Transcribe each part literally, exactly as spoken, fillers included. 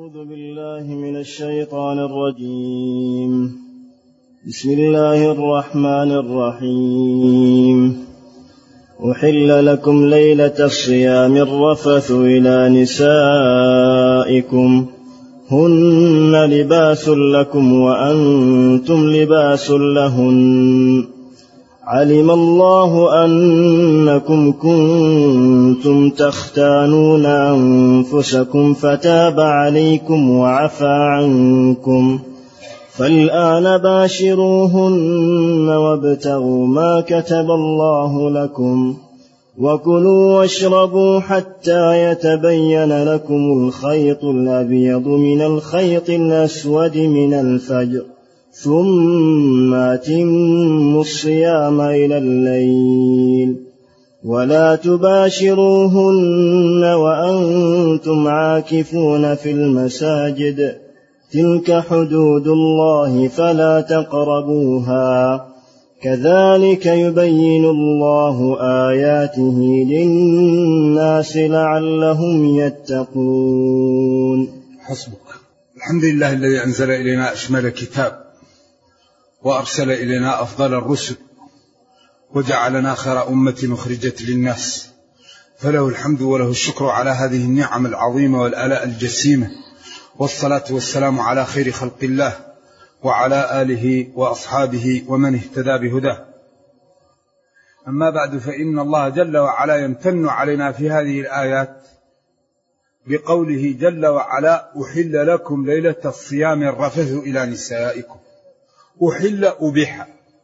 أعوذ بالله من الشيطان الرجيم. بسم الله الرحمن الرحيم. أحل لكم ليلة الصيام الرفث إلى نسائكم هن لباس لكم وأنتم لباس لهن علم الله أنكم كنتم تختانون أنفسكم فتاب عليكم وعفى عنكم فالآن باشروهن وابتغوا ما كتب الله لكم وكلوا واشربوا حتى يتبين لكم الخيط الأبيض من الخيط الأسود من الفجر ثم أتموا الصيام إلى الليل ولا تباشروهن وأنتم عاكفون في المساجد تلك حدود الله فلا تقربوها كذلك يبين الله آياته للناس لعلهم يتقون. حسبك. الحمد لله الذي أنزل إلينا أشمل كتاب وأرسل إلينا أفضل الرسل وجعلنا خير أمة أخرجت للناس، فله الحمد وله الشكر على هذه النعم العظيمة والآلاء الجسيمة، والصلاة والسلام على خير خلق الله وعلى آله وأصحابه ومن اهتدى بهداه. أما بعد، فإن الله جل وعلا يمتن علينا في هذه الآيات بقوله جل وعلا: أحل لكم ليلة الصيام الرفث إلى نسائكم. أحل أبيح،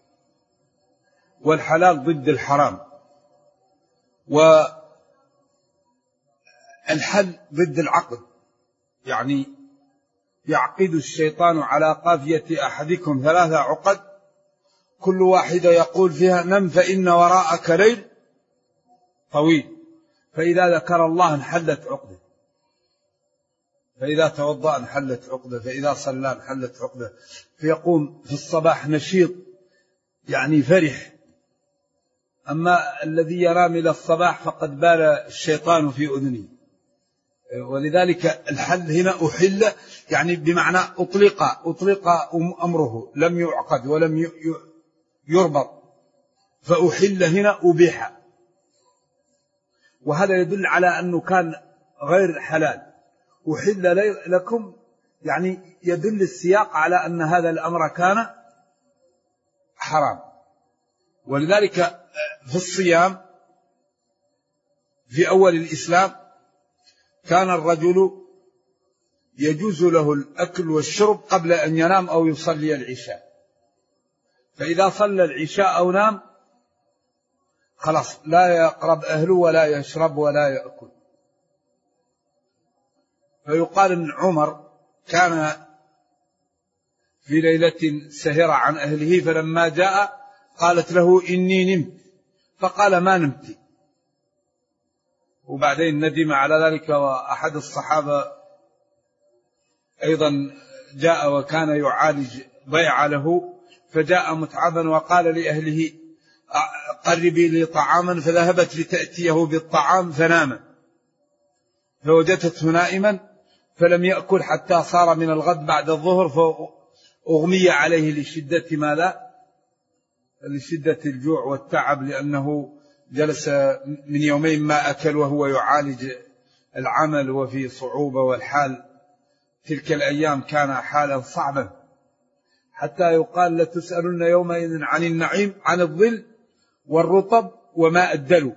والحلال ضد الحرام، والحل ضد العقد، يعني يعقد الشيطان على قافية أحدكم ثلاثة عقد كل واحدة يقول فيها: نم فإن وراءك ليل طويل، فإذا ذكر الله انحلت عقده، فإذا توضأ انحلت عقده، فإذا صلى انحلت عقده، فيقوم في الصباح نشيط يعني فرح. أما الذي ينام إلى الصباح فقد بال الشيطان في أذنه. ولذلك الحل هنا أحل يعني بمعنى أطلق أطلق أمره، لم يعقد ولم يربط، فأحل هنا أبيح، وهذا يدل على أنه كان غير حلال. أحل لكم يعني يدل السياق على أن هذا الأمر كان حرام. ولذلك في الصيام في أول الإسلام كان الرجل يجوز له الأكل والشرب قبل أن ينام أو يصلي العشاء، فإذا صلى العشاء أو نام خلاص لا يقرب أهله ولا يشرب ولا يأكل. فيقال أن عمر كان في ليلة سهر عن أهله، فلما جاء قالت له: إني نمت، فقال: ما نمت. وبعدين ندم على ذلك. وأحد الصحابة أيضا جاء وكان يعالج ضيع له، فجاء متعبا وقال لأهله: قربي لي طعاما، فذهبت لتأتيه بالطعام فنام، فوجدته نائما فلم يأكل حتى صار من الغد بعد الظهر، فأغمي عليه لشدة ماذا؟ لشدة الجوع والتعب، لأنه جلس من يومين ما أكل وهو يعالج العمل وفي صعوبة، والحال تلك الأيام كان حالا صعبا، حتى يقال: لتسألن يومئذ عن النعيم عن الظل والرطب وما الدلو.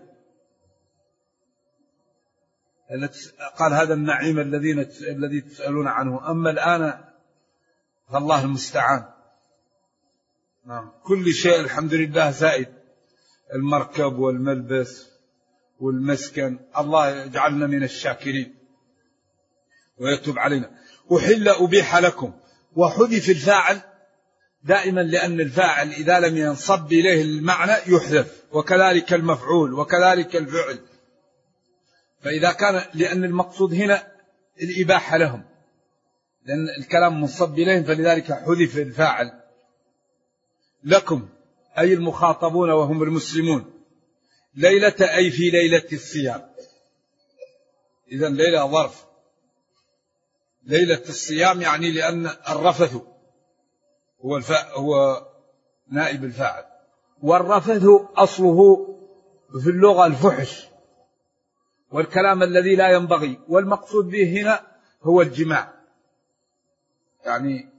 قال: هذا النعيم الذي تسألون عنه، أما الآن فالله المستعان. نعم، كل شيء الحمد لله زائد، المركب والملبس والمسكن. الله يجعلنا من الشاكرين ويتوب علينا. أحل أبيح لكم، وحذف الفاعل دائما، لأن الفاعل إذا لم ينصب إليه المعنى يحذف، وكذلك المفعول وكذلك الفعل. فإذا كان، لأن المقصود هنا الإباحة لهم، لأن الكلام منصب إليهم، فلذلك حذف الفاعل. لكم أي المخاطبون وهم المسلمون، ليلة أي في ليلة الصيام، إذن ليلة ظرف، ليلة الصيام يعني لأن الرفث هو الفاء هو نائب الفاعل، والرفث أصله في اللغة الفحش والكلام الذي لا ينبغي، والمقصود به هنا هو الجماع. يعني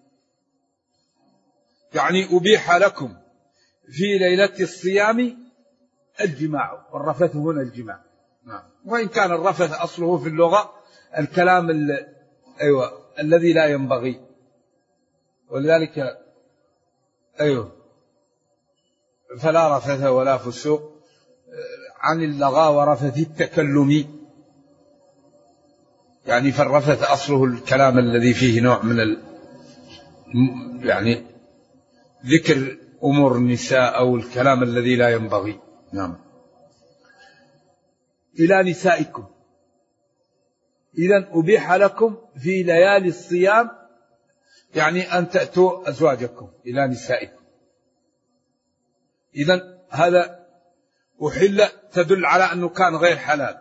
يعني أبيح لكم في ليلة الصيام الجماع، والرفث هنا الجماع. نعم. وإن كان الرفث أصله في اللغة الكلام ال... أيوة الذي لا ينبغي، ولذلك أيوة فلا رفث ولا فسوق عن اللغى ورفث التكلم، يعني فالرفث أصله الكلام الذي فيه نوع من ال... يعني ذكر أمور النساء أو الكلام الذي لا ينبغي. نعم. إلى نسائكم، إذن أبيح لكم في ليالي الصيام يعني أن تأتوا أزواجكم إلى نسائكم. إذن هذا أحل تدل على أنه كان غير حلال،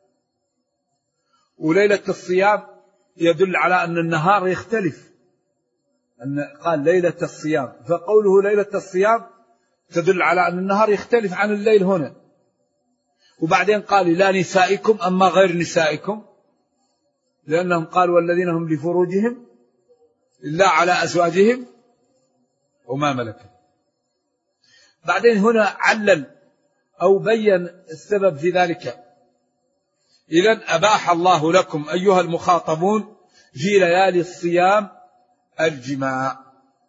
وليلة الصيام يدل على أن النهار يختلف، أن قال ليلة الصيام، فقوله ليلة الصيام تدل على أن النهار يختلف عن الليل هنا. وبعدين قال لا نسائكم، أما غير نسائكم لأنهم قالوا والذين هم لفروجهم إلا على أزواجهم وما ملكت. بعدين هنا علل أو بين السبب في ذلك. إذن أباح الله لكم أيها المخاطبون في ليالي الصيام الجماع،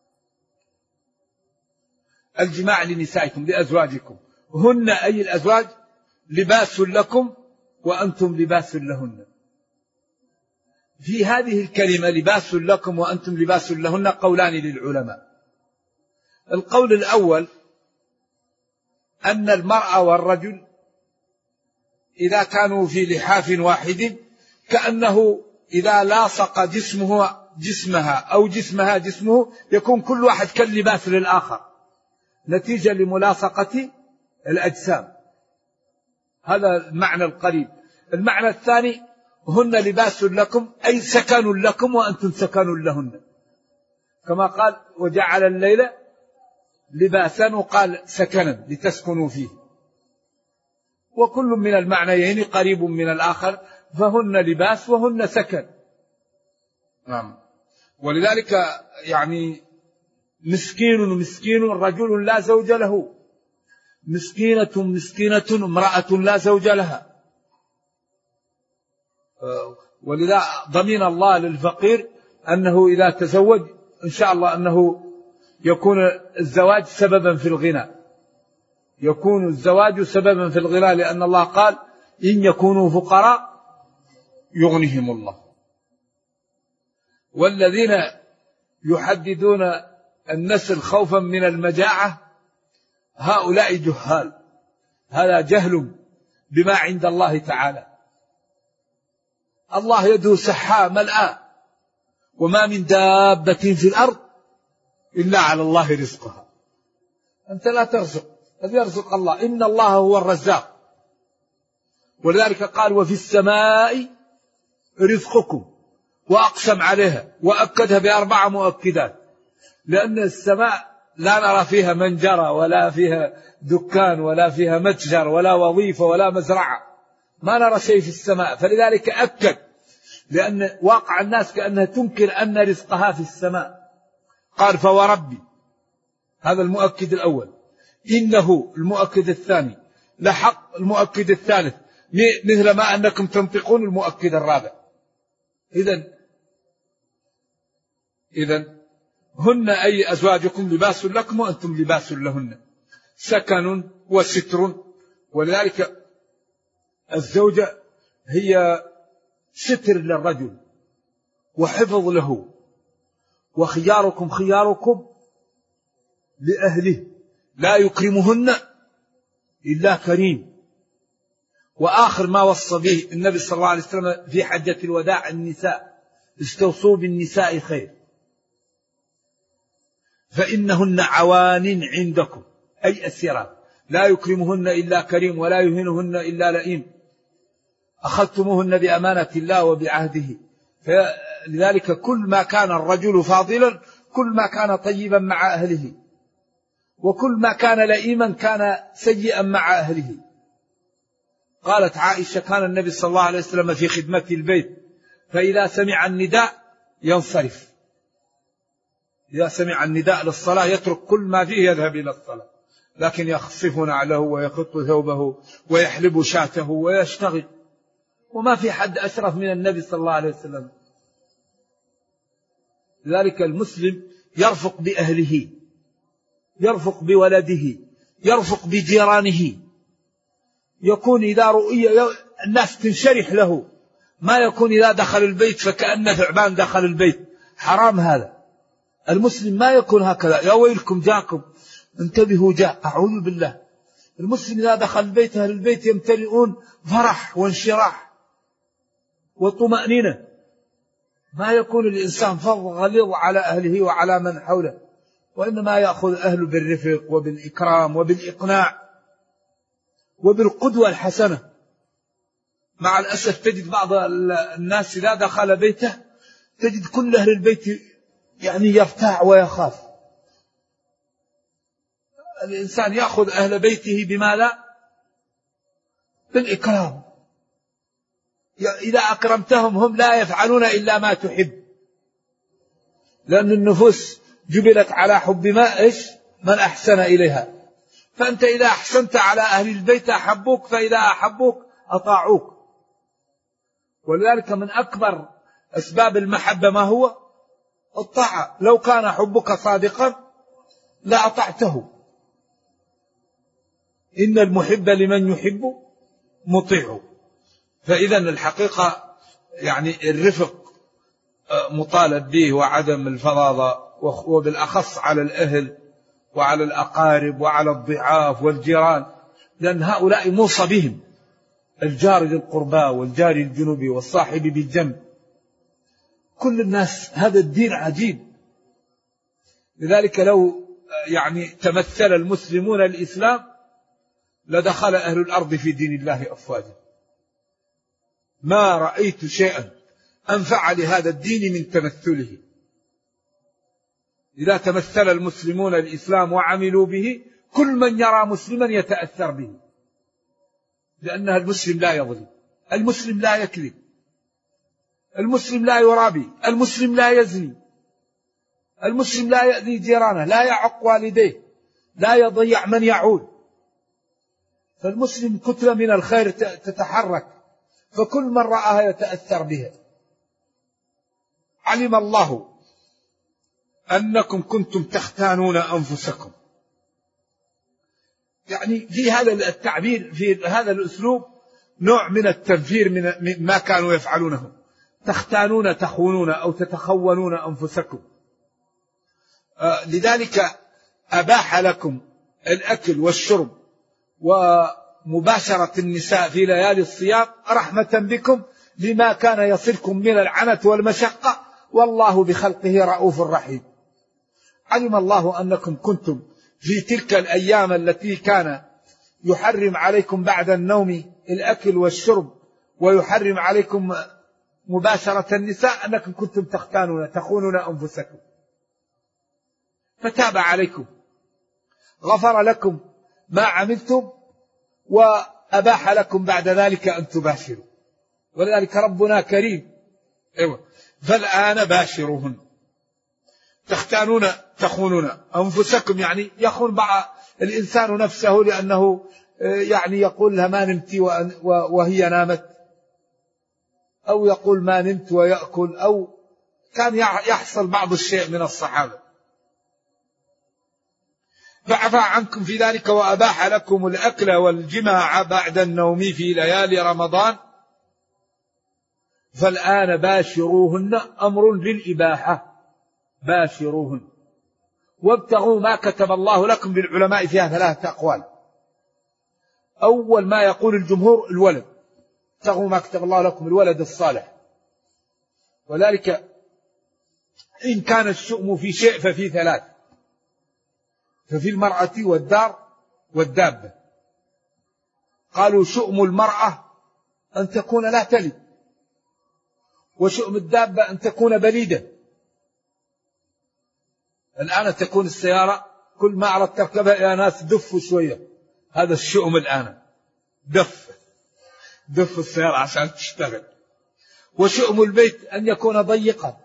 الجماع لنسائكم لأزواجكم، هن أي الأزواج لباس لكم وأنتم لباس لهن. في هذه الكلمة لباس لكم وأنتم لباس لهن قولان للعلماء. القول الأول أن المرأة والرجل إذا كانوا في لحاف واحد كأنه إذا لاصق جسمه جسمها أو جسمها جسمه يكون كل واحد كاللباس للآخر نتيجة لملاصقة الأجسام. هذا المعنى القريب. المعنى الثاني هن لباس لكم أي سكن لكم وأنتم سكن لهن، كما قال وجعل الليل لباسا وقال سكنا لتسكنوا فيه، وكل من المعنيين قريب من الآخر، فهن لباس وهن سكن. نعم. ولذلك يعني مسكين مسكين رجل لا زوج له، مسكينة مسكينة امرأة لا زوج لها. ولذا ضمن الله للفقير أنه إذا تزوج إن شاء الله أنه يكون الزواج سببا في الغنى، يكون الزواج سببا في الغنى، لأن الله قال إن يكونوا فقراء يغنيهم الله. والذين يحددون النسل خوفا من المجاعة هؤلاء جهال، هذا جهل بما عند الله تعالى. الله يده سحاء ملآن وما من دابة في الأرض إلا على الله رزقها. أنت لا ترزق، بل يرزق الله، إن الله هو الرزاق. ولذلك قال وفي السماء رزقكم، وأقسم عليها وأكدها بأربع مؤكدات، لأن السماء لا نرى فيها منجرة ولا فيها دكان ولا فيها متجر ولا وظيفة ولا مزرعة، ما نرى شيء في السماء، فلذلك أكد، لأن واقع الناس كأنها تنكر أن رزقها في السماء. قال فوربي، هذا المؤكد الأول، إنه المؤكد الثاني، لحق المؤكد الثالث، مثل ما أنكم تنطقون المؤكد الرابع. إذن إذن هن أي أزواجكم لباس لكم وأنتم لباس لهن، سكن وستر. ولذلك الزوجة هي ستر للرجل وحفظ له، وخياركم خياركم لأهله، لا يكرمهن إلا كريم. وآخر ما وصى به النبي صلى الله عليه وسلم في حجة الوداع النساء، استوصوا بالنساء خير فإنهن عوان عندكم، أي أسيرات، لا يكرمهن إلا كريم ولا يهنهن إلا لئيم، أخذتموهن بأمانة الله وبعهده. لذلك كل ما كان الرجل فاضلا كل ما كان طيبا مع أهله، وكل ما كان لئيما كان سيئا مع أهله. قالت عائشة كان النبي صلى الله عليه وسلم في خدمة البيت فإذا سمع النداء ينصرف، إذا سمع النداء للصلاة يترك كل ما فيه يذهب إلى الصلاة، لكن يخصف نعله ويخط ثوبه ويحلب شاته ويشتغل، وما في حد أشرف من النبي صلى الله عليه وسلم. لذلك المسلم يرفق بأهله، يرفق بولده، يرفق بجيرانه، يكون إذا رؤي الناس تنشرح له، ما يكون إذا دخل البيت فكأن ثعبان دخل البيت، حرام هذا. المسلم ما يكون هكذا، يا ويلكم جاكم انتبهوا جاء، أعوذ بالله. المسلم إذا دخل البيت أهل البيت يمتلئون فرح وانشراح وطمأنينة، ما يكون الإنسان فظ غليظ على أهله وعلى من حوله، وإنما يأخذ أهله بالرفق وبالإكرام وبالإقناع وبالقدوة الحسنة. مع الأسف تجد بعض الناس إذا دخل بيته تجد كل أهل البيت يعني يرتاع ويخاف. الإنسان يأخذ أهل بيته بما لا بالإكرام، إذا أكرمتهم هم لا يفعلون إلا ما تحب، لأن النفوس جبلت على حب ما إيش من أحسن إليها. فأنت إذا أحسنت على أهل البيت أحبوك، فإذا أحبوك أطاعوك. ولذلك من أكبر أسباب المحبة ما هو الطاعة. لو كان حبك صادقا لأطعته. إن المحب لمن يحب مطيع. فإذا الحقيقة يعني الرفق مطالب به وعدم الفظاظة، وبالأخص على الأهل وعلى الأقارب وعلى الضعاف والجيران، لأن هؤلاء موصى بهم، الجار ذي القربى والجار الجنوبي والصاحب بالجنب، كل الناس. هذا الدين عجيب. لذلك لو يعني تمثل المسلمون الإسلام لدخل أهل الأرض في دين الله أفواجا. ما رأيت شيئا أنفع لهذا الدين من تمثله. إذا تمثل المسلمون الإسلام وعملوا به كل من يرى مسلما يتأثر به، لأن المسلم لا يظلم، المسلم لا يكذب، المسلم لا يرابي، المسلم لا يزني، المسلم لا يأذي جيرانه، لا يعق والديه، لا يضيع من يعول. فالمسلم كتلة من الخير تتحرك، فكل من رآها يتأثر بها. علم الله أنكم كنتم تختانون أنفسكم. يعني في هذا التعبير، في هذا الأسلوب نوع من التنفير من ما كانوا يفعلونه. تختانون، تخونون أو تتخونون أنفسكم. آه لذلك أباح لكم الأكل والشرب ومباشرة النساء في ليالي الصيام رحمة بكم لما كان يصلكم من العنت والمشقة، والله بخلقه رؤوف رحيم. علم الله أنكم كنتم في تلك الأيام التي كان يحرم عليكم بعد النوم الأكل والشرب ويحرم عليكم مباشرة النساء، أنكم كنتم تختانون تخونون أنفسكم، فتاب عليكم، غفر لكم ما عملتم، وأباح لكم بعد ذلك أن تباشروا. ولذلك ربنا كريم. أيوة. فالآن باشروهن. تختانون تخونون أنفسكم، يعني يخون بعض الإنسان نفسه لأنه يعني يقول لها ما نمت وهي نامت، أو يقول ما نمت ويأكل، أو كان يحصل بعض الشيء من الصحابة. فعفى عنكم في ذلك وأباح لكم الأكل والجماع بعد النوم في ليالي رمضان. فالآن باشروهن، أمر للإباحة، باشروهن وابتغوا ما كتب الله لكم. بالعلماء فيها ثلاثة أقوال. أول ما يقول الجمهور الولد، ابتغوا ما كتب الله لكم الولد الصالح. وذلك إن كان الشؤم في شيء ففي ثلاث، ففي المرأة والدار والدابة. قالوا شؤم المرأة أن تكون لا تلد، وشؤم الدابة أن تكون بليدة. الآن تكون السيارة كل ما أردت تركبها يا ناس دفوا شوية، هذا الشؤم الآن، دف دف السيارة عشان تشتغل. وشؤم البيت أن يكون ضيقا.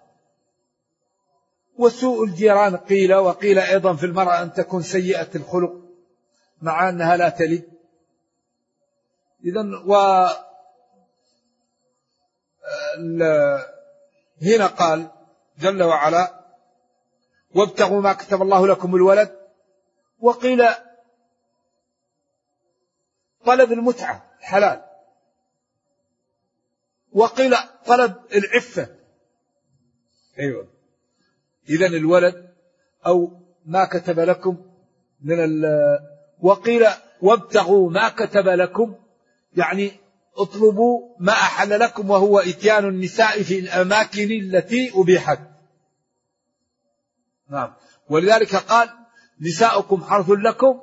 وسوء الجيران قيل، وقيل أيضا في المرأة أن تكون سيئة الخلق مع أنها لا تلد. إذن و هنا قال جل وعلا وابتغوا ما كتب الله لكم الولد. وقيل طلب المتعة حلال، وقيل طلب العفة. أيوة. إذن الولد أو ما كتب لكم من ال وقيل وابتغوا ما كتب لكم، يعني اطلبوا ما أحل لكم، وهو إتيان النساء في الأماكن التي أبيحت. نعم. ولذلك قال نساؤكم حرث لكم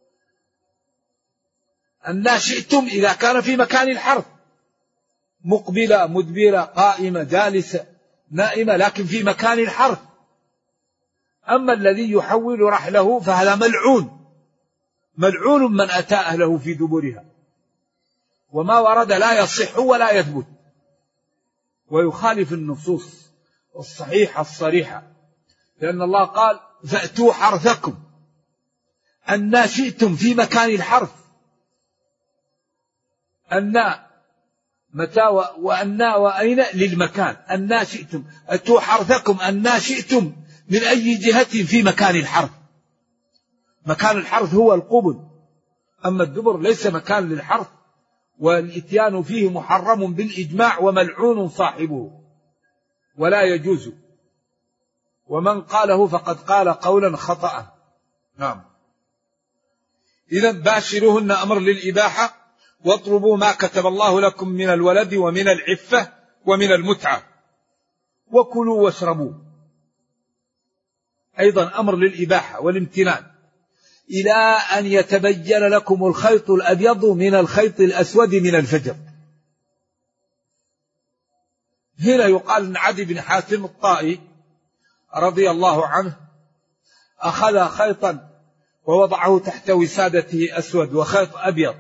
أن شئتم إذا كان في مكان الحرث، مقبلة مدبرة قائمة جالسة نائمة، لكن في مكان الحرث. أما الذي يحول رحله فهذا ملعون، ملعون من أتى أهله في دبرها. وما ورد لا يصح ولا يثبت، ويخالف النصوص الصحيحة الصريحة، لأن الله قال فأتوا حرثكم أن شئتم في مكان الحرث. أن متى وأن وأين للمكان، أن شئتم أتوا حرثكم أن شئتم من أي جهة في مكان الحرث. مكان الحرث هو القبل، أما الدبر ليس مكان للحرث، والإتيان فيه محرم بالإجماع وملعون صاحبه ولا يجوز، ومن قاله فقد قال قولا خطأ. نعم. إذن باشروهن أمر للإباحة، واطلبوا ما كتب الله لكم من الولد ومن العفة ومن المتعة، وكلوا واشربوا أيضا أمر للإباحة والامتنان، إلى أن يتبين لكم الخيط الأبيض من الخيط الأسود من الفجر. هنا يقال أن عدي بن حاتم الطائي رضي الله عنه أخذ خيطا ووضعه تحت وسادته أسود وخيط أبيض،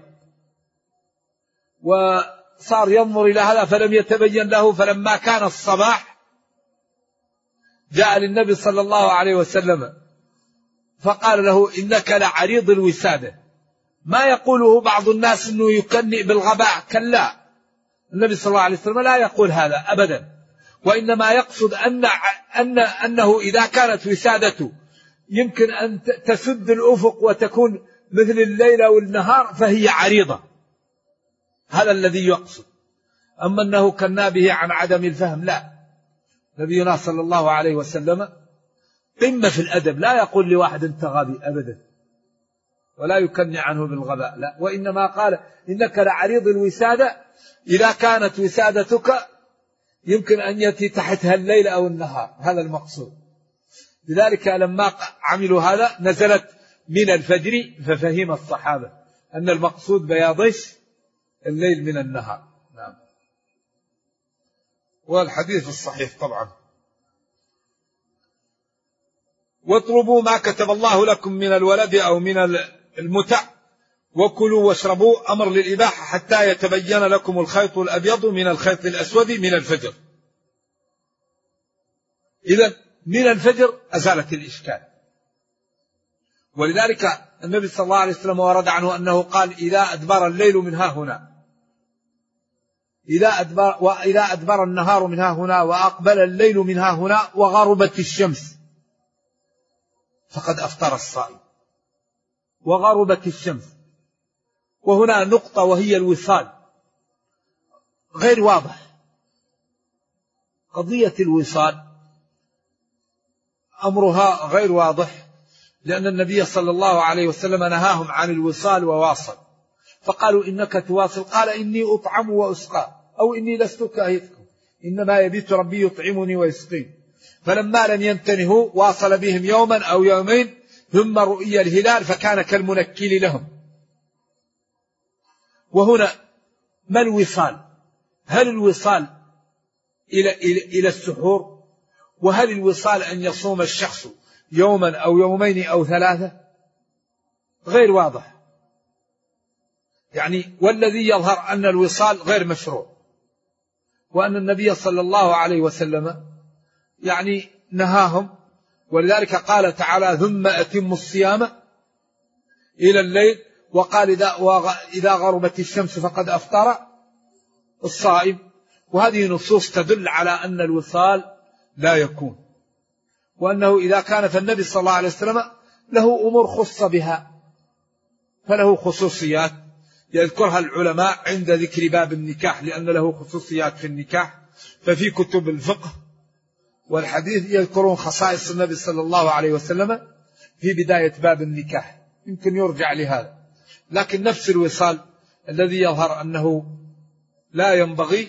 وصار ينظر إلى هذا فلم يتبين له. فلما كان الصباح جاء للنبي صلى الله عليه وسلم فقال له إنك لعريض الوسادة. ما يقوله بعض الناس أنه يكنئ بالغباء، كلا، النبي صلى الله عليه وسلم لا يقول هذا أبدا، وإنما يقصد أن أن أنه إذا كانت وسادته يمكن أن تسد الأفق وتكون مثل الليل والنهار فهي عريضة، هذا الذي يقصد. أما أنه كنا به عن عدم الفهم، لا، نبينا صلى الله عليه وسلم قمة في الأدب، لا يقول لواحد أنت غبي أبدا، ولا يكني عنه بالغباء، لا، وإنما قال إنك لعريض الوسادة، إذا كانت وسادتك يمكن أن يأتي تحتها الليل أو النهار، هذا المقصود. لذلك لما عملوا هذا نزلت من الفجر، ففهم الصحابة أن المقصود بياضش الليل من النهار. نعم. والحديث الصحيح طبعا. واطلبوا ما كتب الله لكم من الولد أو من المتع، وكلوا واشربوا أمر للإباحة حتى يتبين لكم الخيط الأبيض من الخيط الأسود من الفجر. إذن من الفجر أزالت الإشكال. ولذلك النبي صلى الله عليه وسلم ورد عنه أنه قال إذا أدبر الليل من ها هنا، إذا أدبر, وإذا أدبر النهار من ها هنا، وأقبل الليل من ها هنا، وغربت الشمس، فقد أفطر الصائم. وغربت الشمس، وهنا نقطة وهي الوصال غير واضح. قضية الوصال أمرها غير واضح، لأن النبي صلى الله عليه وسلم نهاهم عن الوصال وواصل، فقالوا إنك تواصل، قال إني أطعم وأسقى، أو إني لست كاهتكم، إنما يبيت ربي يطعمني ويسقين. فلما لم ينتهوا واصل بهم يوما أو يومين، ثم رؤي الهلال فكان كالمنكل لهم. وهنا ما الوصال؟ هل الوصال إلى, إلى, إلى السحور؟ وهل الوصال أن يصوم الشخص يوما أو يومين أو ثلاثة؟ غير واضح يعني. والذي يظهر أن الوصال غير مشروع، وأن النبي صلى الله عليه وسلم يعني نهاهم، ولذلك قال تعالى ثم أتم الصيام إلى الليل، وقال إذا غربت الشمس فقد أفطر الصائم. وهذه نصوص تدل على أن الوصال لا يكون، وأنه إذا كان فالنبي صلى الله عليه وسلم له أمور خص بها، فله خصوصيات يذكرها العلماء عند ذكر باب النكاح، لأن له خصوصيات في النكاح. ففي كتب الفقه والحديث يذكرون خصائص النبي صلى الله عليه وسلم في بداية باب النكاح، يمكن يرجع لهذا. لكن نفس الوصال الذي يظهر أنه لا ينبغي،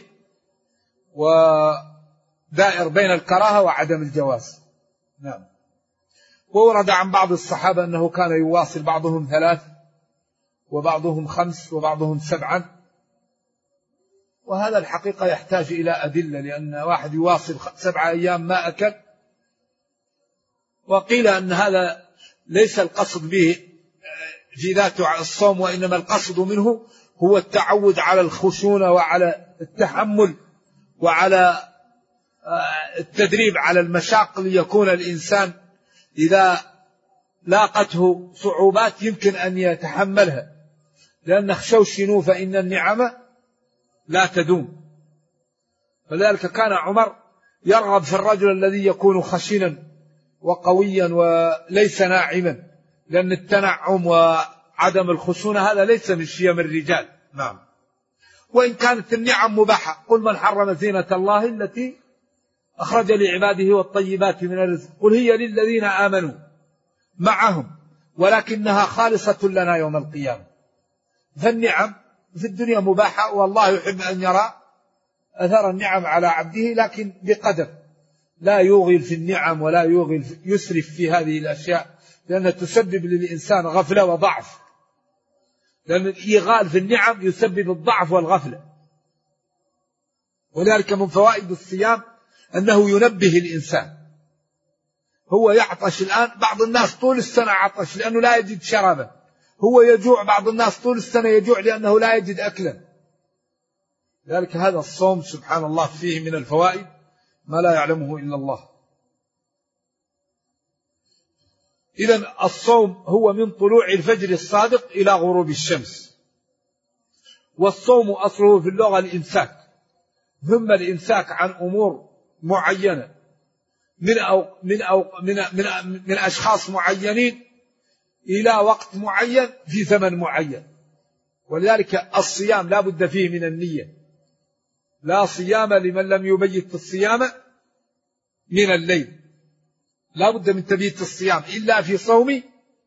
ودائر بين الكراهة وعدم الجواز. نعم. وورد عن بعض الصحابة أنه كان يواصل بعضهم ثلاث وبعضهم خمس وبعضهم سبعا، وهذا الحقيقة يحتاج إلى أدلة، لأن واحد يواصل سبعة أيام ما أكل. وقيل أن هذا ليس القصد به في ذات الصوم، وإنما القصد منه هو التعود على الخشونة وعلى التحمل وعلى التدريب على المشاق، ليكون الإنسان إذا لاقته صعوبات يمكن أن يتحملها، لأن اخشوشنوا فإن النعمة لا تدوم. فذلك كان عمر يرغب في الرجل الذي يكون خشنا وقويا وليس ناعما، لأن التنعم وعدم الخشونة هذا ليس من شيم الرجال. نعم. وإن كانت النعم مباحة، قل من حرم زينة الله التي أخرج لعباده والطيبات من الرزق قل هي للذين آمنوا معهم ولكنها خالصة لنا يوم القيامة. فالنعم في الدنيا مباحة، والله يحب أن يرى أثر النعم على عبده، لكن بقدر، لا يوغل في النعم ولا يوغل يسرف في هذه الأشياء، لأنها تسبب للإنسان غفلة وضعف، لأن الإيغال في النعم يسبب الضعف والغفلة. ولذلك من فوائد الصيام أنه ينبه الإنسان. هو يعطش الآن، بعض الناس طول السنة عطش لأنه لا يجد شرابا، هو يجوع، بعض الناس طول السنة يجوع لأنه لا يجد أكلا. لذلك هذا الصوم سبحان الله فيه من الفوائد ما لا يعلمه إلا الله. إذن الصوم هو من طلوع الفجر الصادق إلى غروب الشمس. والصوم أصله في اللغة الإمساك، ثم الإمساك عن أمور معينة من أو من أو من من, من أشخاص معينين إلى وقت معين في زمن معين. ولذلك الصيام لا بد فيه من النية، لا صيام لمن لم يبيت الصيام من الليل، لا بد من تبييت الصيام إلا في صوم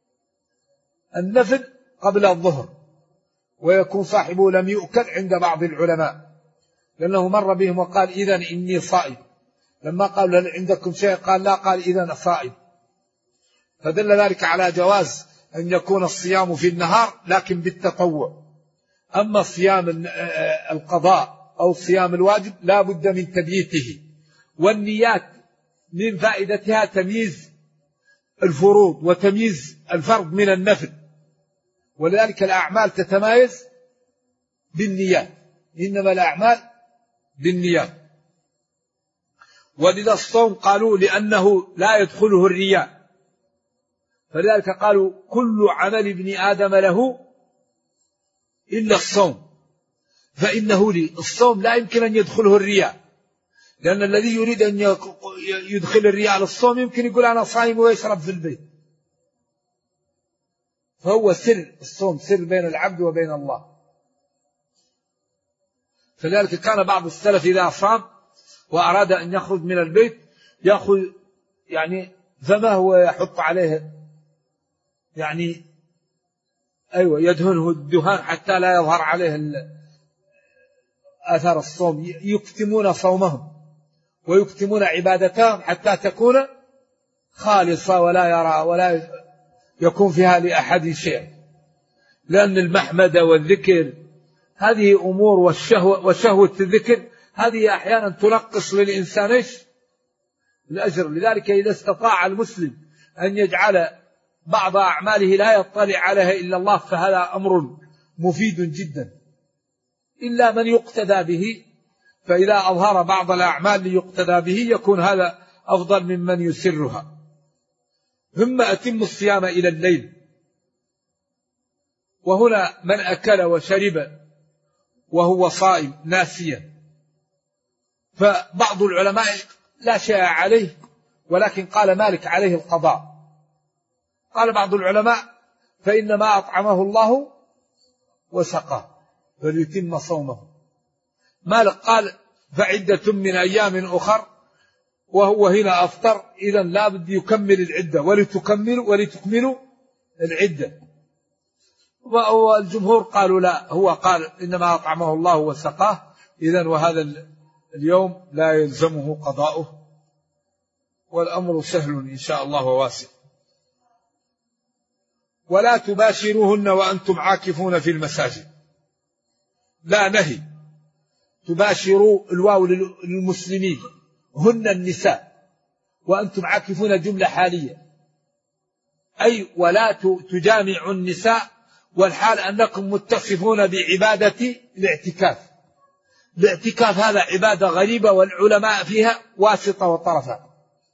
النفل قبل الظهر، ويكون صاحبه لم يؤكل عند بعض العلماء، لأنه مر بهم وقال إذن إني صائم، لما قال هل عندكم شيء قال لا، قال إذن صائم. فدل ذلك على جواز أن يكون الصيام في النهار لكن بالتطوع. أما صيام القضاء أو صيام الواجب لا بد من تبييته. والنيات من فائدتها تمييز الفروض وتمييز الفرض من النفل، ولذلك الأعمال تتمايز بالنيات، إنما الأعمال بالنيات. ولذا الصوم قالوا لأنه لا يدخله الرياء، فلذلك قالوا كل عمل ابن آدم له إلا الصوم فإنه لي. الصوم لا يمكن أن يدخله الرياء، لأن الذي يريد أن يدخل الرياء للصوم يمكن يقول أنا صائم ويشرب في البيت. فهو سر الصوم، سر بين العبد وبين الله. فلذلك كان بعض السلف إذا صام وأراد أن يخرج من البيت يأخذ يعني فما هو يحط عليه يعني أيوة يدهنه الدهان حتى لا يظهر عليه أثر الصوم. يكتمون صومهم ويكتمون عبادتهم حتى تكون خالصة ولا يرى ولا يكون فيها لأحد شيء، لأن المحمد والذكر هذه أمور، والشهوة وشهوة الذكر هذه أحيانا تنقص للإنسان إيش؟ الأجر. لذلك إذا استطاع المسلم أن يجعل بعض أعماله لا يطلع عليها إلا الله فهذا أمر مفيد جدا، إلا من يقتدى به، فإذا أظهر بعض الأعمال ليقتدى به يكون هذا أفضل ممن يسرها. ثم أتم الصيام إلى الليل. وهنا من أكل وشرب وهو صائم ناسيا، فبعض العلماء لا شيء عليه، ولكن قال مالك عليه القضاء. قال بعض العلماء فإنما أطعمه الله وسقاه فليتم صومه. مالك قال فعدة من أيام أخر، وهو هنا أفطر، إذا لا بد يكمل العدة ولتكملوا ولتكملوا العدة. والجمهور قالوا لا، هو قال إنما أطعمه الله وسقاه، إذا وهذا اليوم لا يلزمه قضاؤه، والأمر سهل إن شاء الله وواسع. ولا تباشروهن وأنتم عاكفون في المساجد. لا نهي، تباشروا الواو للمسلمين، هن النساء، وأنتم عاكفون جملة حالية، أي ولا تجامعوا النساء والحال أنكم متصفون بعبادة الاعتكاف. الاعتكاف هذا عبادة غريبة، والعلماء فيها واسطة وطرفة.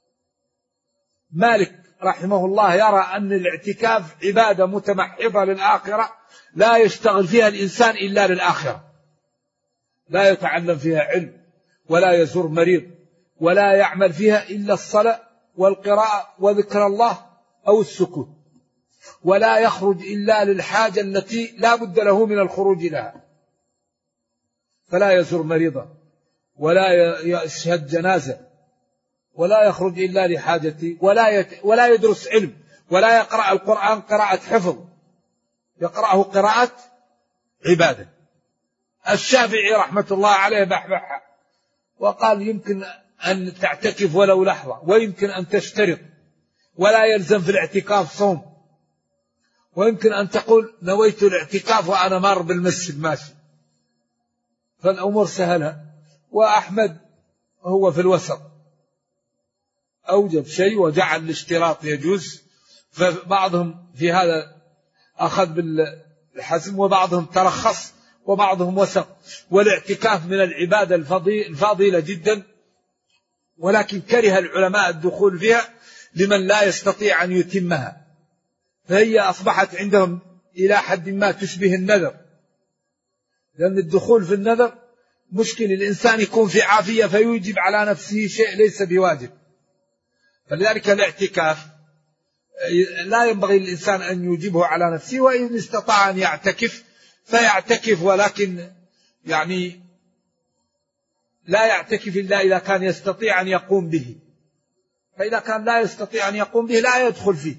مالك رحمه الله يرى أن الاعتكاف عبادة متمحضة للآخرة لا يشتغل فيها الإنسان إلا للآخرة، لا يتعلم فيها علم ولا يزور مريض ولا يعمل فيها إلا الصلاة والقراءة وذكر الله أو السكوت، ولا يخرج إلا للحاجة التي لا بد له من الخروج لها، فلا يزور مريضا ولا يشهد جنازة ولا يخرج إلا لحاجته، ولا يت... ولا يدرس علم ولا يقرأ القرآن قراءة حفظ، يقرأه قراءة عبادة. الشافعي رحمة الله عليه بحبحها وقال يمكن أن تعتكف ولو لحظة، ويمكن أن تشترط، ولا يلزم في الاعتكاف صوم، ويمكن أن تقول نويت الاعتكاف وأنا مار بالمسجد ماشي، فالأمور سهلة. وأحمد هو في الوسط، أوجب شيء وجعل الاشتراط يجوز، فبعضهم في هذا أخذ بالحزم وبعضهم ترخص وبعضهم وسط. والاعتكاف من العبادة الفاضلة جدا، ولكن كره العلماء الدخول فيها لمن لا يستطيع أن يتمها، فهي أصبحت عندهم إلى حد ما تشبه النذر، لأن الدخول في النذر مشكل، الإنسان يكون في عافية فيوجب على نفسه شيء ليس بواجب. فلذلك الاعتكاف لا ينبغي للإنسان أن يوجبه على نفسه، وإن استطاع أن يعتكف فيعتكف، ولكن يعني لا يعتكف إلا إذا كان يستطيع أن يقوم به، فإذا كان لا يستطيع أن يقوم به لا يدخل فيه.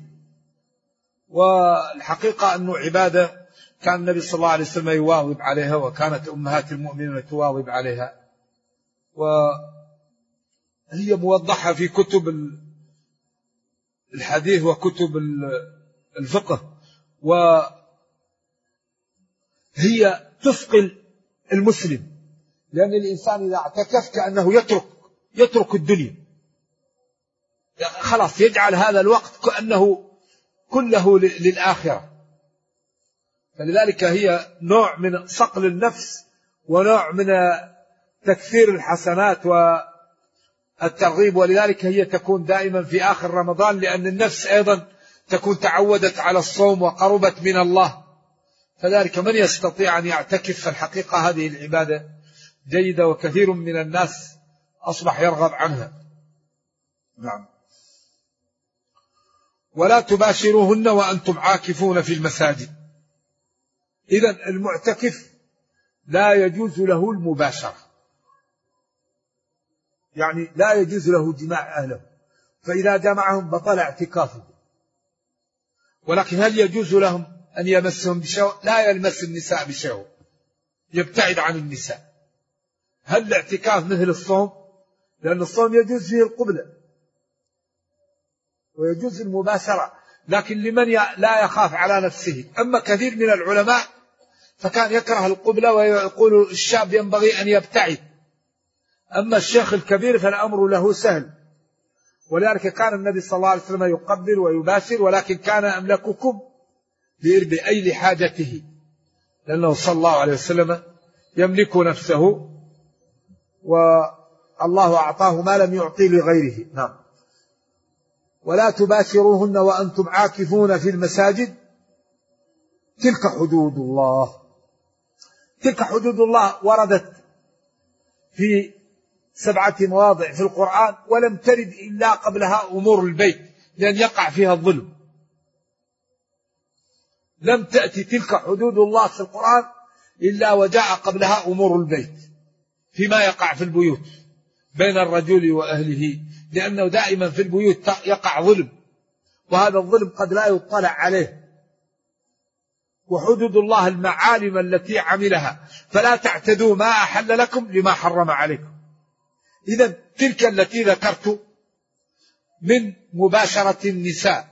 والحقيقة أنه عبادة كان النبي صلى الله عليه وسلم يواظب عليها، وكانت أمهات المؤمنين تواظب عليها، وهي موضحة في كتب الحديث وكتب الفقه، وهي تثقل المسلم، لأن الإنسان إذا اعتكف كأنه يترك يترك الدنيا، خلاص يجعل هذا الوقت كأنه كله للآخرة. فلذلك هي نوع من صقل النفس ونوع من تكثير الحسنات والترغيب، ولذلك هي تكون دائما في آخر رمضان، لأن النفس أيضا تكون تعودت على الصوم وقربت من الله، فذلك من يستطيع أن يعتكف. فالحقيقة هذه العبادة جيدة، وكثير من الناس أصبح يرغب عنها. نعم. ولا تباشروهن وأنتم عاكفون في المساجد. إذن المعتكف لا يجوز له المباشرة، يعني لا يجوز له جماع أهله، فإذا جمعهم بطل اعتكافه. ولكن هل يجوز لهم أن يمسهم بشهوة؟ لا يلمس النساء بشهوة، يبتعد عن النساء. هل الاعتكاف مثل الصوم؟ لأن الصوم يجوز فيه القبلة ويجوز المباشرة، لكن لمن لا يخاف على نفسه. أما كثير من العلماء فكان يكره القبلة، ويقول الشاب ينبغي أن يبتعد أما الشيخ الكبير فالأمر له سهل، ولذلك كان النبي صلى الله عليه وسلم يقبل ويباشر، ولكن كان أملككم بإرب أي لحاجته، لأنه صلى الله عليه وسلم يملك نفسه والله أعطاه ما لم يعطي لغيره. نعم. ولا تباشروهن وأنتم عاكفون في المساجد تلك حدود الله. تلك حدود الله وردت في سبعة مواضع في القرآن، ولم ترد إلا قبلها أمور البيت لأن يقع فيها الظلم. لم تأتي تلك حدود الله في القرآن إلا وجاء قبلها أمور البيت فيما يقع في البيوت بين الرجل وأهله، لأنه دائما في البيوت يقع ظلم، وهذا الظلم قد لا يطلع عليه. وحدود الله المعالم التي عملها، فلا تعتدوا ما أحل لكم لما حرم عليكم. إذن تلك التي ذكرت من مباشرة النساء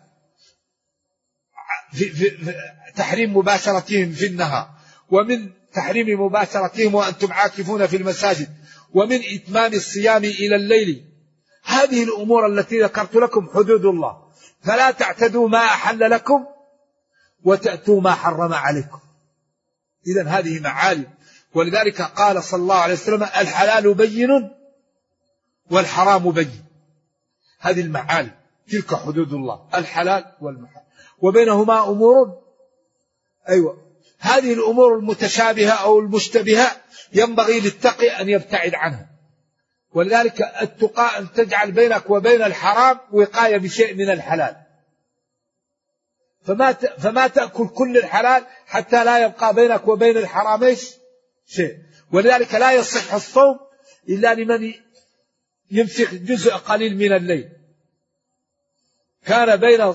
في في في تحريم مباشرتهم في النهار، ومن تحريم مباشرتهم وأنتم عاكفون في المساجد، ومن إتمام الصيام إلى الليل، هذه الأمور التي ذكرت لكم حدود الله، فلا تعتدوا ما أحل لكم وتأتوا ما حرم عليكم. إذن هذه معالم، ولذلك قال صلى الله عليه وسلم الحلال بين والحرام بين. هذه المعالم تلك حدود الله، الحلال والمحرم، وبينهما أمور أيوة هذه الأمور المتشابهة أو المشتبهة ينبغي للتقي أن يبتعد عنها. ولذلك التقى أن تجعل بينك وبين الحرام وقاية بشيء من الحلال، فما فما تأكل كل الحلال حتى لا يبقى بينك وبين الحرام شيء. ولذلك لا يصح الصوم إلا لمن يمسك جزء قليل من الليل، كان بين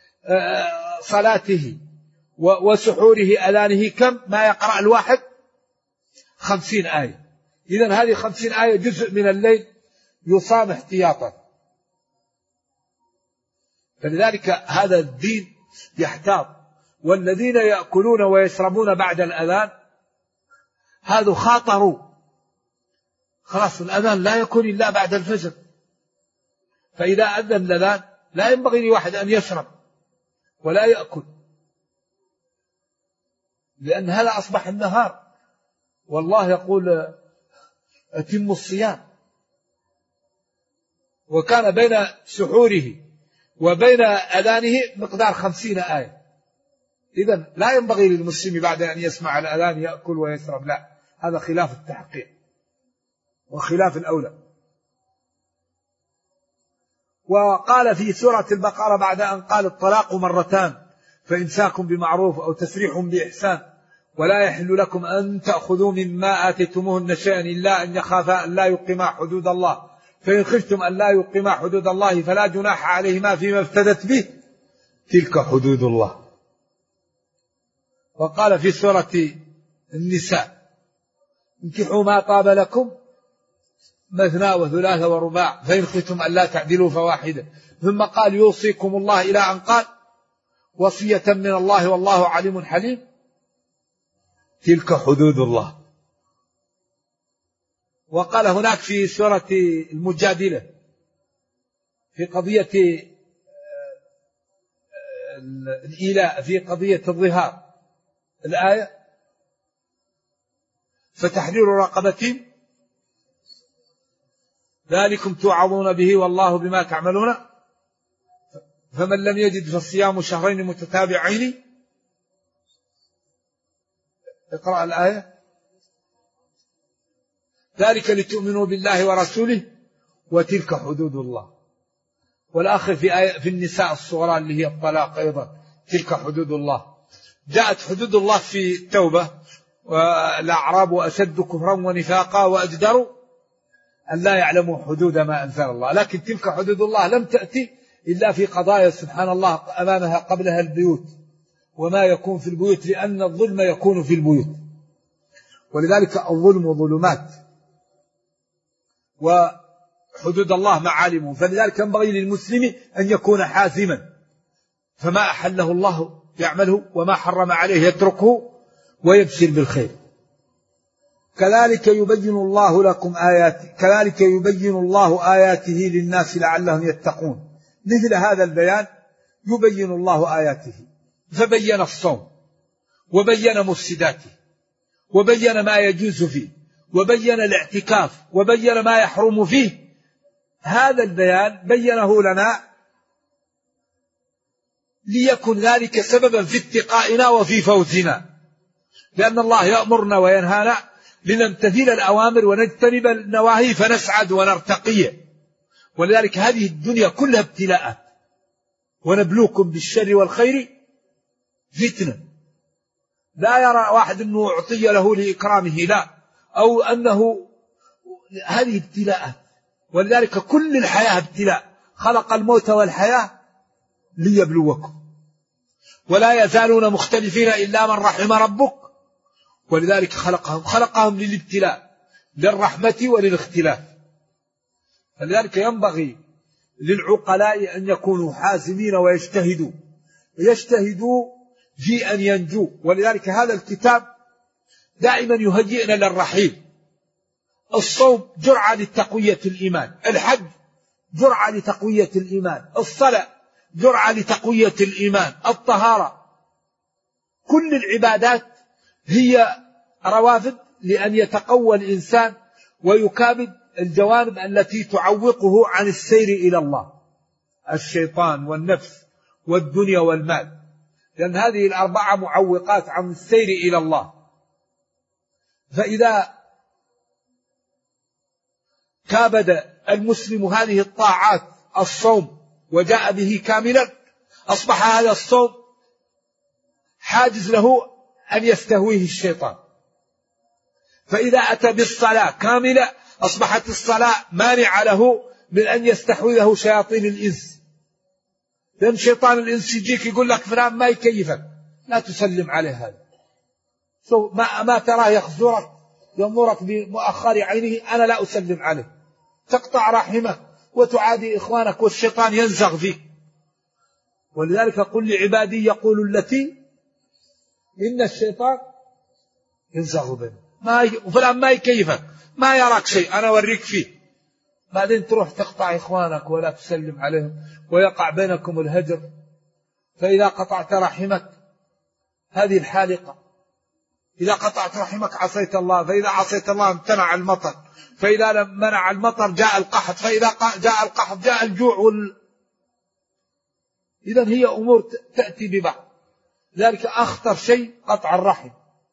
صلاته وسحوره أذانه كم ما يقرأ الواحد خمسين آية. إذن هذه خمسين آية جزء من الليل يصام احتياطا. فلذلك هذا الدين يحتاط. والذين يأكلون ويشربون بعد الأذان هذا خاطروا، خلاص الأذان لا يكون إلا بعد الفجر، فإذا أذن الأذان لا ينبغي لواحد أن يشرب ولا يأكل، لأن هذا أصبح النهار، والله يقول أتم الصيام. وكان بين سحوره وبين أذانه مقدار خمسين آية. إذن لا ينبغي للمسلم بعد أن يسمع الأذان يأكل ويشرب، لا، هذا خلاف التحقيق وخلاف الأولى. وقال في سورة البقرة بعد أن قال الطلاق مرتان فإمساك بمعروف أو تسريح بإحسان ولا يحل لكم أن تأخذوا مما آتيتموهن شيئا إلا أن يخافا أن لا يقيما حدود الله، فإن خفتم أن لا يقيما حدود الله فلا جناح عليهما فيما افتدت به تلك حدود الله. وقال في سورة النساء انكحوا ما طاب لكم مثنى وثلاث ورباع فإن خفتم أن لا تعدلوا فواحدة. ثم قال يوصيكم الله إلى أن قال وصية من الله والله عليم حليم تلك حدود الله. وقال هناك في سورة المجادلة في قضية الإيلاء في قضية الظهار الآية فتحرير رقبة ذلكم توعظون به والله بما تعملون فمن لم يجد فالصيام شهرين متتابعين. اقرأ الآية ذلك لتؤمنوا بالله ورسوله وتلك حدود الله. والآخر في آية في النساء الصغرى اللي هي الطلاق أيضا تلك حدود الله. جاءت حدود الله في التوبة والأعراب أشد كفرا ونفاقا وأجدروا أن لا يعلموا حدود ما أنزل الله. لكن تلك حدود الله لم تأتي إلا في قضايا سبحان الله أمامها قبلها البيوت وما يكون في البيوت، لأن الظلم يكون في البيوت، ولذلك الظلم ظلمات وحدود الله معالمه. فلذلك ينبغي للمسلم أن يكون حازما، فما أحله الله يعمله وما حرم عليه يتركه ويبشر بالخير. كذلك يبين الله لكم آياته كذلك يبين الله آياته للناس لعلهم يتقون. مثل هذا البيان يبين الله آياته، فبين الصوم وبين مفسداته وبين ما يجوز فيه وبين الاعتكاف وبين ما يحرم فيه. هذا البيان بينه لنا ليكن ذلك سببا في اتقائنا وفي فوزنا، لأن الله يأمرنا وينهانا لنمتثل الأوامر ونجتنب النواهي فنسعد ونرتقي. ولذلك هذه الدنيا كلها ابتلاءات، ونبلوكم بالشر والخير فتنة. لا يرى واحد أنه أعطي له لإكرامه، لا، أو أنه هذه ابتلاءات. ولذلك كل الحياة ابتلاء، خلق الموت والحياة ليبلوكم، ولا يزالون مختلفين إلا من رحم ربك. ولذلك خلقهم خلقهم للابتلاء، للرحمة وللاختلاف. فلذلك ينبغي للعقلاء أن يكونوا حازمين ويجتهدوا يجتهدوا في أن ينجوا. ولذلك هذا الكتاب دائما يهيئنا للرحيل. الصوم جرعة لتقوية الإيمان، الحج جرعة لتقوية الإيمان، الصلاة جرعة لتقوية الإيمان، الطهارة، كل العبادات هي روافد لأن يتقوى الإنسان ويكابد الجوانب التي تعوقه عن السير إلى الله، الشيطان والنفس والدنيا والمال، لأن هذه الأربعة معوقات عن السير إلى الله. فإذا كابد المسلم هذه الطاعات الصوم وجاء به كاملا، أصبح هذا الصوم حاجز له أن يستهويه الشيطان. فإذا أتى بالصلاة كاملة أصبحت الصلاة مانعة له من أن يستحوذه شياطين الإنس. لأن شيطان الإنس يجيك يقول لك فلان ما يكيفك، لا تسلم عليه، هذا ما, ما تراه يخزرك يمرك بمؤخر عينه، أنا لا أسلم عليه، تقطع رحمك وتعادي إخوانك والشيطان ينزغ فيك. ولذلك قل لعبادي يقول التي إن الشيطان ينزغ بينه، ما فلان ما يكيفك، ما يراك شيء، أنا أوريك فيه. بعدين تروح تقطع إخوانك ولا تسلم عليهم ويقع بينكم الهجر. فإذا قطعت رحمك هذه الحالقة، إذا قطعت رحمك عصيت الله، فإذا عصيت الله امتنع المطر، فإذا لم منع المطر جاء القحط، فإذا جاء القحط جاء الجوع وال... إذن هي أمور تأتي ببعض. ذلك أخطر شيء قطع الرحم.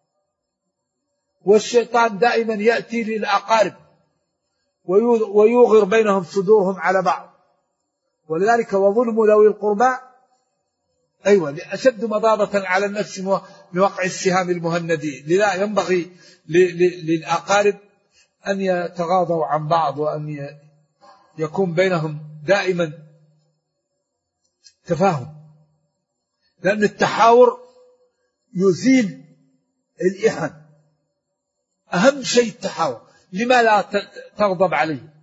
والشيطان دائما يأتي للأقارب ويوغر بينهم صدورهم على بعض. ولذلك وظلم ذوي القربى أيوة أشد مضاضة على النفس من وقع السهام المهندين. لذا ينبغي للأقارب أن يتغاضوا عن بعض، وأن يكون بينهم دائما تفاهم، لأن التحاور يزيل الإحن. أهم شيء التحاور. لما لا تغضب عليه؟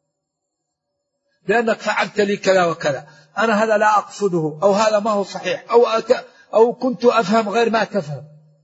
لأنك فعلت لي كذا وكذا، أنا هذا لا أقصده، أو هذا ما هو صحيح، أو, أت... أو كنت أفهم غير ما تفهم.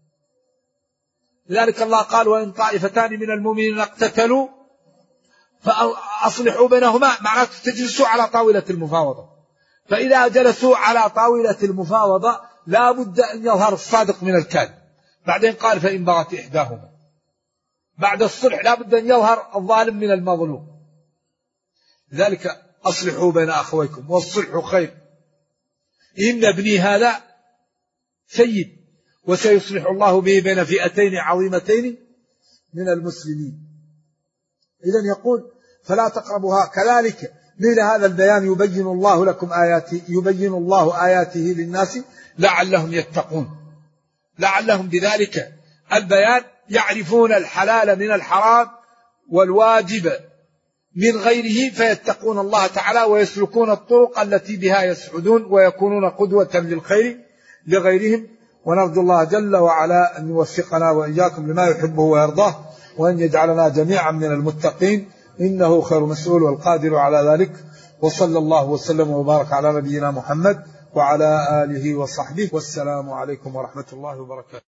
لذلك الله قال وإن طائفتان من المؤمنين اقتتلوا فأصلحوا بينهما، معناته تجلسوا على طاولة المفاوضة. فإذا جلسوا على طاولة المفاوضة لا بد أن يظهر الصادق من الكاذب. بعدين قال فإن بغت إحداهما، بعد الصلح لا بد أن يظهر الظالم من المظلوم. لذلك أصلحوا بين أخويكم والصلح خير. إن ابني هذا سيد وسيصلح الله به بين فئتين عظيمتين من المسلمين. إذن يقول فلا تقربوها. كذلك مثل هذا البيان يبين الله لكم آياته يبين الله آياته للناس لعلهم يتقون. لعلهم بذلك البيان يعرفون الحلال من الحرام والواجب من غيره فيتقون الله تعالى ويسلكون الطرق التي بها يسعدون ويكونون قدوة للخير لغيرهم. ونرجو الله جل وعلا أن يوفقنا وإياكم لما يحبه ويرضاه، وأن يجعلنا جميعا من المتقين، إنه خير مسؤول والقادر على ذلك. وصلى الله وسلم وبارك على نبينا محمد وعلى آله وصحبه، والسلام عليكم ورحمة الله وبركاته.